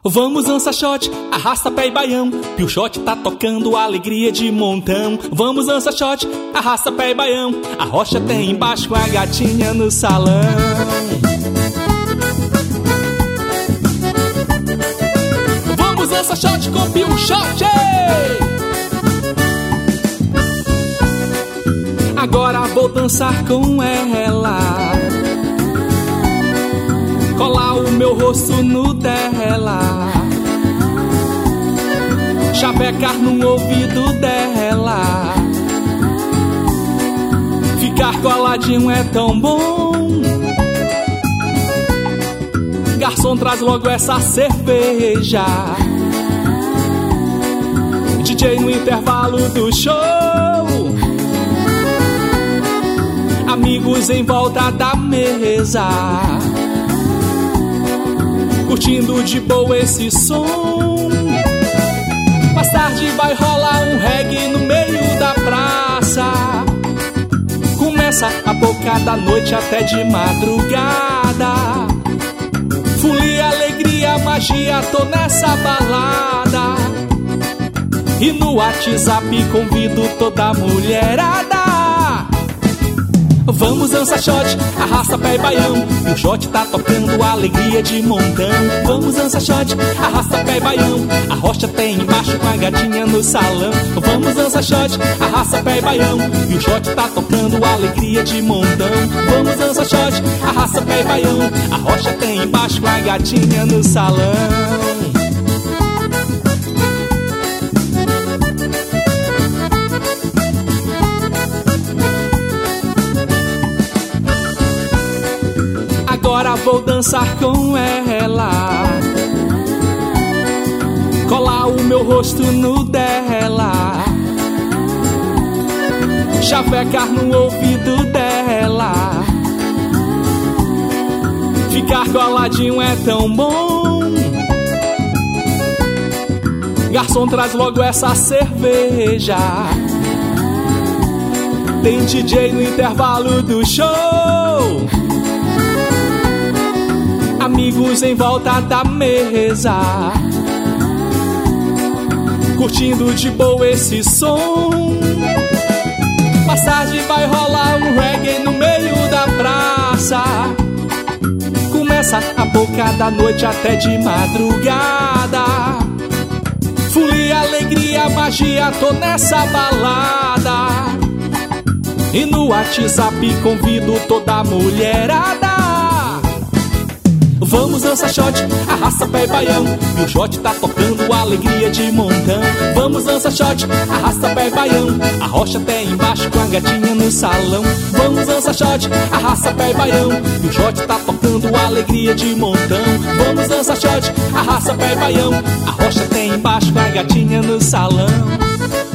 Vamos dançar shot, arrasta pé e baião, Pio Shot tá tocando alegria de montão. Vamos dançar shot, arrasta pé e baião, a rocha tem embaixo a gatinha no salão. Vamos dançar shot com Pio Shot. Agora vou dançar com ela, colar o meu rosto no dela, chavecar no ouvido dela. Ficar coladinho é tão bom. Garçom, traz logo essa cerveja. DJ no intervalo do show, amigos em volta da mesa, curtindo de boa esse som. Mais tarde vai rolar um reggae no meio da praça. Começa a boca da noite até de madrugada. Folia, alegria, magia, tô nessa balada. E no WhatsApp convido toda a mulherada. Vamos dançar shot, arrasta pé e baião, Pio Shot tá tocando alegria de montão. Vamos dançar shot, arrasta pé e baião, a rocha tem embaixo com a gatinha no salão. Vamos dançar shot, arrasta pé e baião, Pio Shot tá tocando alegria de montão. Vamos dançar shot, arrasta pé e baião, a rocha tem embaixo com a gatinha no salão. Agora vou dançar com ela, colar o meu rosto no dela, chavecar no ouvido dela. Ficar coladinho é tão bom. Garçom, traz logo essa cerveja. Tem DJ no intervalo do show, amigos em volta da mesa, curtindo de boa esse som. Mais tarde vai rolar um reggae no meio da praça. Começa a boca da noite até de madrugada. Folia, alegria, magia, tô nessa balada. E no WhatsApp convido toda a mulherada. Vamos dançar shot, arrasta pé e baião, Pio Shot tá tocando alegria de montão. Vamos dançar shot, arrasta pé e baião, a rocha tem embaixo com a gatinha no salão. Vamos dançar shot, arrasta pé e baião, Pio Shot tá tocando alegria de montão. Vamos dançar shot, arrasta pé e baião, a rocha tem embaixo com a gatinha no salão.